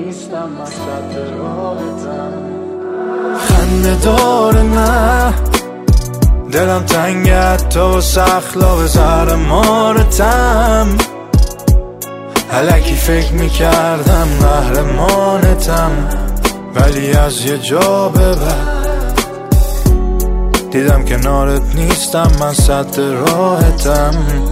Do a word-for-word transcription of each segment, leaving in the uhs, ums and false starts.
نیستم، من صد راحتم. خنده داره نه دلم تنگت تو سخلا به زهر مارتم. الکی فکر میکردم قهرمانتم، ولی از یه جا به بعد دیدم کنارت نیستم، من صد راحتم.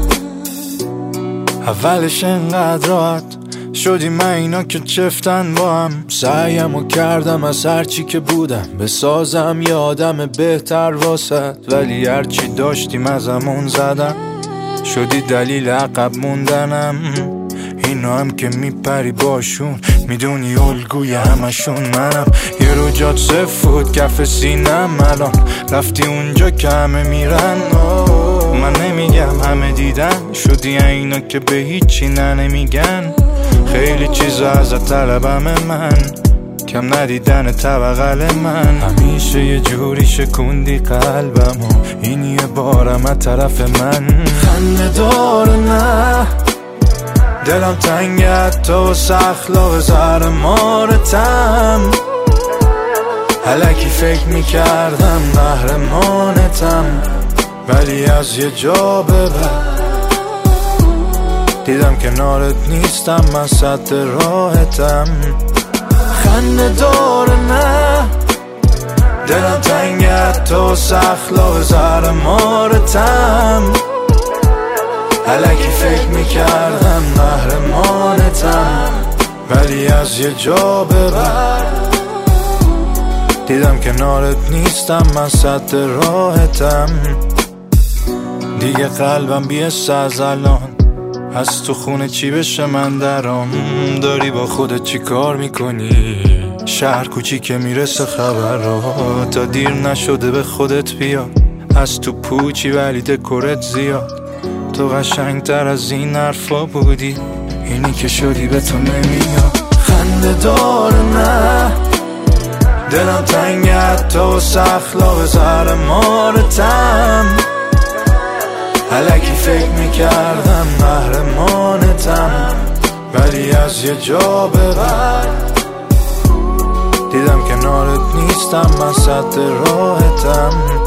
اولش انقدر راحت شدی من اینا که چفتن با هم، سعیمو کردم از هرچی که بودم بسازم یه آدم بهتر واسد، ولی هرچی داشتیم ازمون زدم، شدی دلیل عقب موندنم. اینا هم که میپری باشون میدونی الگوی همشون منم. یه رو جات سفود کف سینم، الان رفتی اونجا که همه میرن. من نمیگم همه دیدن، شدی اینا که به هیچی نه نمیگن. خیلی چیزا ازت طلبم من، کم ندیدن طبقل من. همیشه یه جوری شکوندی قلبم و این یه بارم از طرف من. خنده داره نه دلم تنگت تو سخلا به زهر مارتم. الکی فکر میکردم قهرمانتم، ولی از یه جا به بعد دیدم کنارت نیستم، من صد راحتم. خنده داره نه دلم تنگت تو سخلا به زهر مارتم. الکی فکر میکردم قهرمانتم، ولی از یه جا به بعد دیدم کنارت نیستم، من صد راحتم. دیگه قلبم بیسته از الان، از تو خونه چی بشه من درام. داری با خودت چی کار میکنی؟ شهر کوچی که میرسه خبر را، تا دیر نشده به خودت بیا. از تو پوچی ولی دکورت زیاد، تو قشنگ تر از این حرفا بودی، اینی که شدی به تو نمیاد. خنده داره نه دلم تنگت تو سخلا به زهر مارتم. الکی فکر میکردم قهرمانتم، ولی از یه جا به بعد دیدم کنارت نیستم، من صد راحتم.